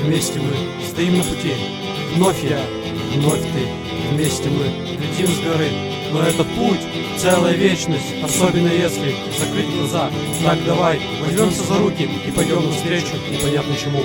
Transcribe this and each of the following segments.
вместе мы стоим на пути. Вновь я, вновь ты, вместе мы летим с горы. Но этот путь — целая вечность, особенно если закрыть глаза. Так давай, возьмемся за руки и пойдем навстречу непонятно чему.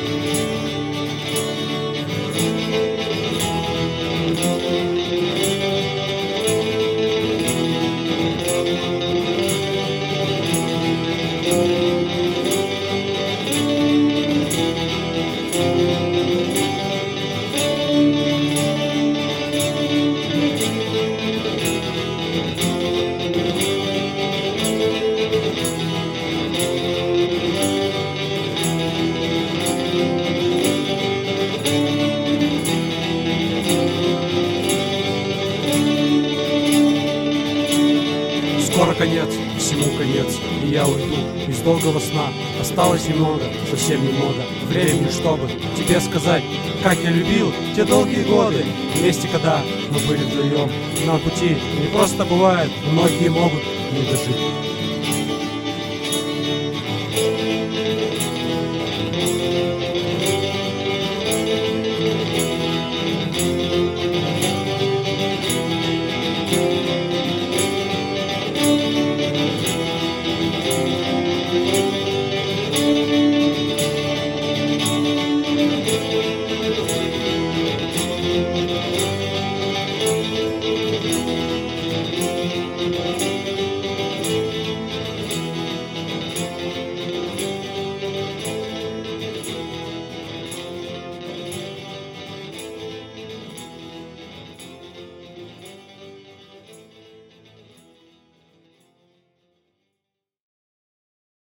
Скоро конец, всему конец, и я уйду из долгого сна. Осталось немного, совсем немного времени, чтобы тебе сказать, как я любил те долгие годы. Вместе, когда мы были вдвоем на пути. Не просто бывает, многие могут не дожить.